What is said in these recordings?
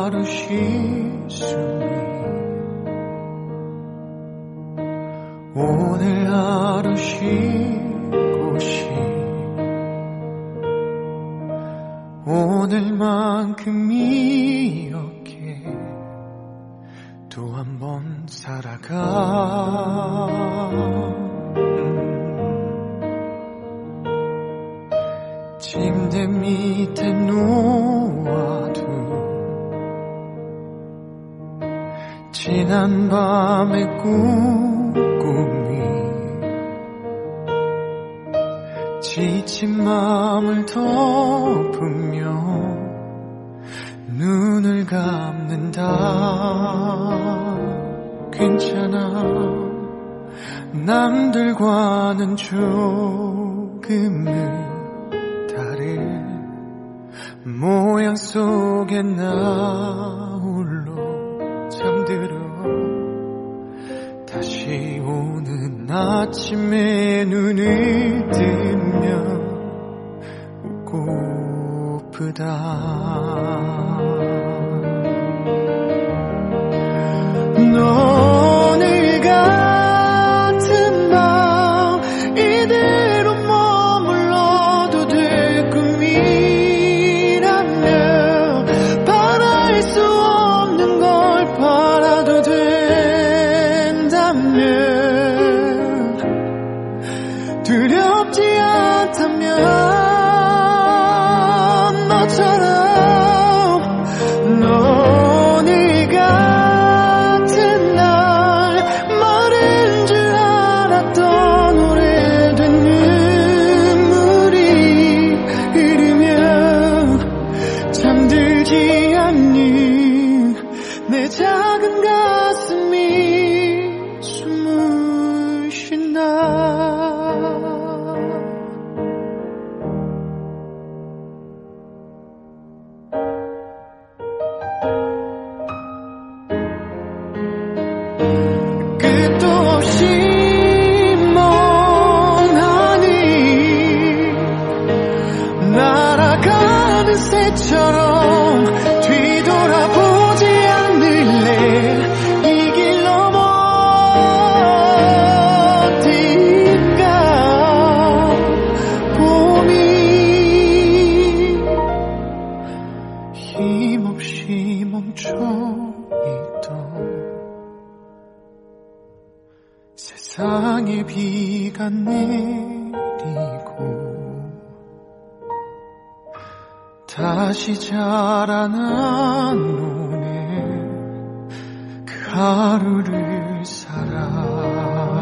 하루 쉴 수 오늘 하루 쉴 곳이 오늘만큼 이렇게 또 한 번 살아가 침대 밑에 놓아둔 지난 밤의 꿈이 지친 마음을 덮으며 눈을 감는다. 괜찮아 남들과는 조금은 다른 모양 속에 나 홀로 잠들어 다시 오는 아침에 눈을 뜨면 웃고프다. 오늘 같은 밤 이대로 머물러도 될 꿈이라면 바랄 수 없는 걸 바라도 된다면 두렵지 않다면 너처럼 오늘 같은 날 마른 줄 알았던 오래된 눈물이 흐르면 잠들지 않는 내 작은 가슴이 숨을 쉰다. 끝도 없이 먼 하늘 날아가는 새처럼 뒤돌아보지 않을래. 이 길 넘어 어딘가 봄이 힘없이 멈춰있던 세상에 비가 내리고 다시 자라난 오늘 그 하루를 살아.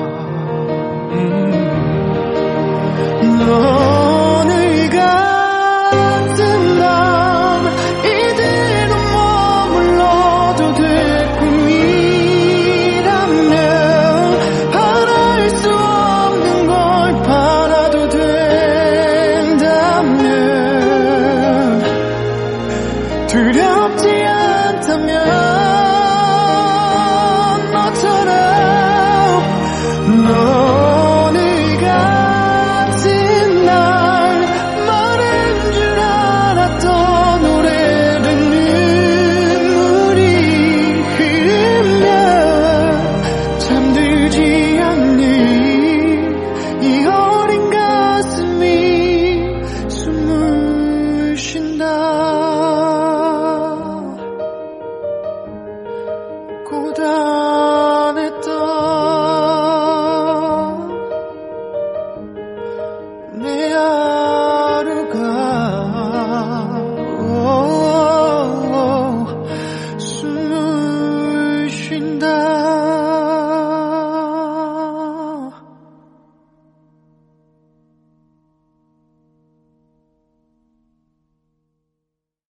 오늘 같은 밤 이대로 머물러도 될 꿈이라면 바랄 수 없는 걸 바라도 된다면 두렵지 않다면